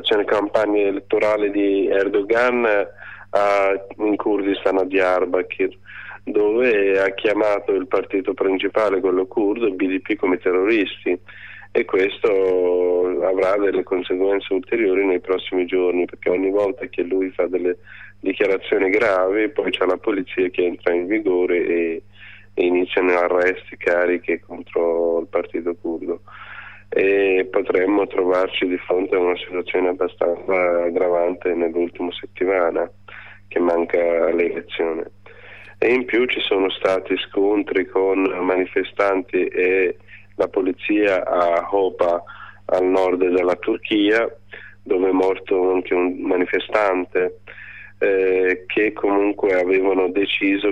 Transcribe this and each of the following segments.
l'operazione campagna elettorale di Erdogan in Kurdistan, a Diyarbakir, dove ha chiamato il partito principale, quello curdo, il BDP, come terroristi, e questo avrà delle conseguenze ulteriori nei prossimi giorni, perché ogni volta che lui fa delle dichiarazioni gravi poi c'è la polizia che entra in vigore e iniziano arresti, cariche contro il partito curdo, e potremmo trovarci di fronte a una situazione abbastanza aggravante nell'ultima settimana che manca l'elezione. E in più ci sono stati scontri con manifestanti e la polizia a Hopa, al nord della Turchia, dove è morto anche un manifestante, che comunque avevano deciso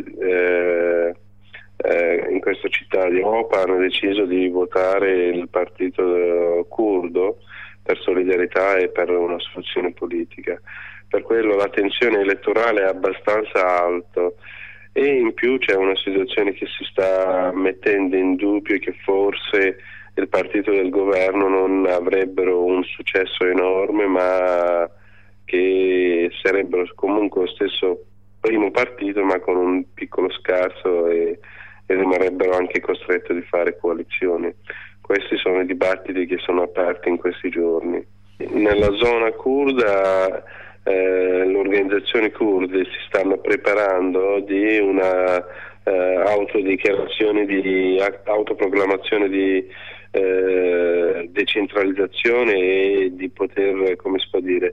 in questa città di Hopa hanno deciso di votare il partito curdo per solidarietà e per una soluzione politica. Per quello la tensione elettorale è abbastanza alta, e in più c'è una situazione che si sta mettendo in dubbio, che forse il partito del governo non avrebbero un successo enorme, ma che sarebbero comunque lo stesso primo partito ma con un piccolo scarso, e rimarrebbero anche costretti di fare coalizioni. Questi sono i dibattiti che sono aperti in questi giorni. Nella zona curda le organizzazioni kurde si stanno preparando di una autoproclamazione di decentralizzazione e di poter, come si può dire,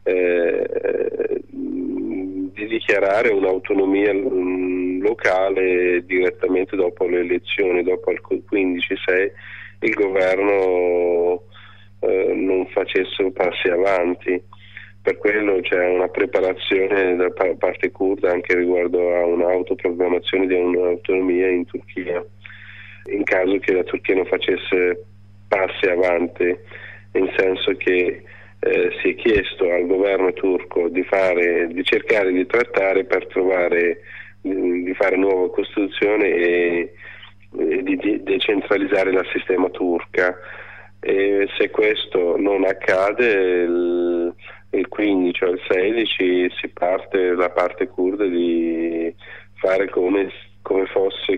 di dichiarare un'autonomia locale direttamente dopo le elezioni, dopo il 15-6 il governo non facesse passi avanti. Per quello c'è una preparazione da parte curda anche riguardo a un'autoproclamazione di un'autonomia in Turchia, in caso che la Turchia non facesse passi avanti, in senso che si è chiesto al governo turco di cercare di trattare per di fare nuova costituzione e di decentralizzare la sistema turca. E se questo non accade, il 15 o il 16 si parte da parte curda di fare come fosse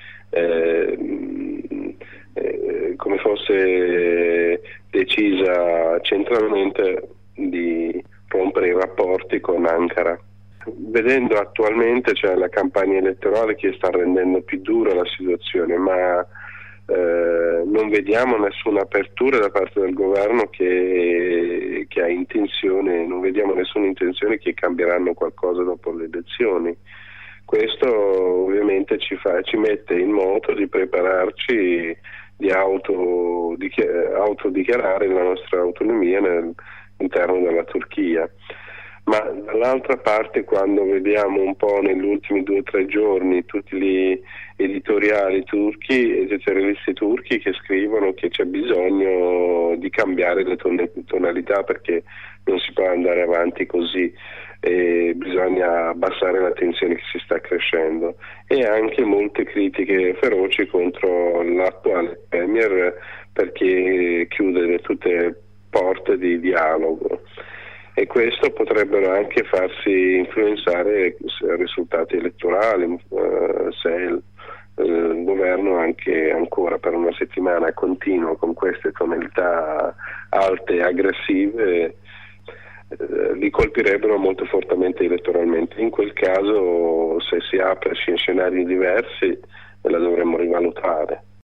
decisa centralmente di rompere i rapporti con Ankara. Vedendo attualmente c'è la campagna elettorale che sta rendendo più dura la situazione, ma non vediamo nessuna apertura da parte del governo che ha intenzione, non vediamo nessuna intenzione che cambieranno qualcosa dopo le elezioni. Questo ovviamente ci mette in moto di prepararci di autodichiarare la nostra autonomia all'interno della Turchia. Ma dall'altra parte, quando vediamo un po' negli ultimi 2 o 3 giorni tutti gli editoriali editorialisti turchi che scrivono che c'è bisogno di cambiare le tonalità, perché non si può andare avanti così e bisogna abbassare la tensione che si sta crescendo, e anche molte critiche feroci contro l'attuale premier perché chiude tutte le porte di dialogo. E questo potrebbero anche farsi influenzare i risultati elettorali, se il governo anche ancora per una settimana continua con queste tonalità alte e aggressive, li colpirebbero molto fortemente elettoralmente. In quel caso, se si apre scenari diversi, la dovremmo rivalutare.